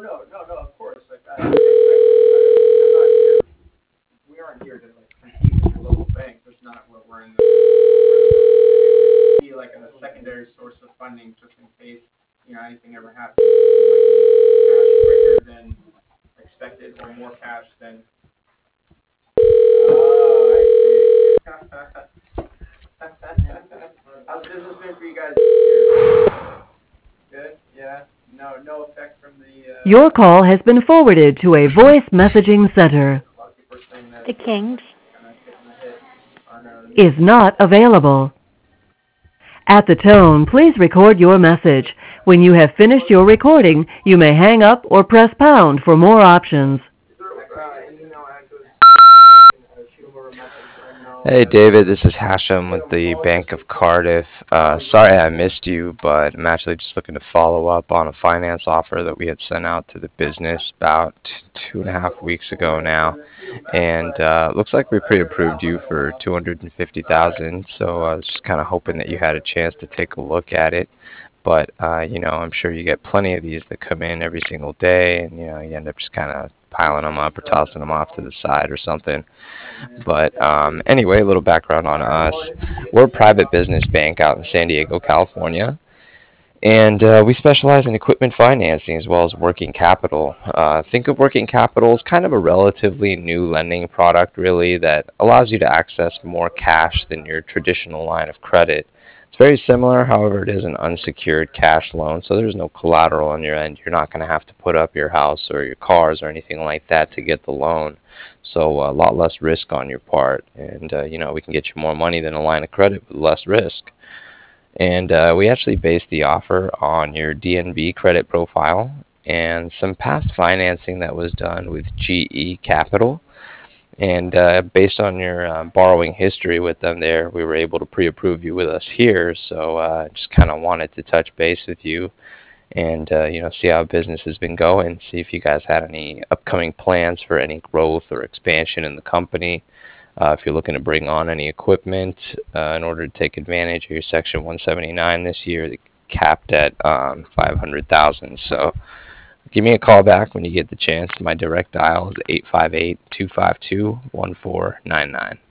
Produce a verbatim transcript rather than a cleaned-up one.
no, no, no. Of course, like I, I expect it. I'm not here. We aren't here to like compete with your local bank. That's not what we're in the, we're in the business to do. It's to be like a secondary source of funding, just in case you know anything ever happens. You might need cash quicker than expected, or more cash than. Oh, I see. How's business been for you guys this year? Good. Yeah. No, no effect from the. Uh, Your call has been forwarded to a voice messaging center. a lot of people are saying that The Kings. kind of taking a hit on uh, the Is mutual not available. At the tone, please record your message. When you have finished your recording, you may hang up or press pound for more options. Is there uh, an email address I can uh, shoot over a message? I know Hey that David, this is Hashem we with have the apologies Bank of for Cardiff. Uh, sorry I missed you, but I'm actually just looking to follow up on a finance offer that we had sent out to the business about t- two and a half weeks ago now, and uh, looks like we pre-approved you for two hundred and fifty thousand. So I was just kind of hoping that you had a chance to take a look at it. But uh, you know, I'm sure you get plenty of these that come in every single day, and you know, you end up just kind of piling them up or tossing them off to the side or something. But um, anyway, a little background on us. We're a private business bank out in San Diego, California, and uh, we specialize in equipment financing as well as working capital. Uh, think of working capital as kind of a relatively new lending product, really, that allows you to access more cash than your traditional line of credit. It's very similar, however, it is an unsecured cash loan, so there's no collateral on your end. You're not going to have to put up your house or your cars or anything like that to get the loan. So a lot less risk on your part, and uh, you know we can get you more money than a line of credit with less risk. And uh, we actually based the offer on your D N B credit profile and some past financing that was done with G E Capital. And uh, based on your uh, borrowing history with them there, we were able to pre-approve you with us here. So uh, just kind of wanted to touch base with you and uh, you know see how business has been going, see if you guys had any upcoming plans for any growth or expansion in the company. Uh, if you're looking to bring on any equipment uh, in order to take advantage of your Section one seventy-nine this year, capped at um, five hundred thousand. So give me a call back when you get the chance. My direct dial is eight five eight, two five two, one four nine nine.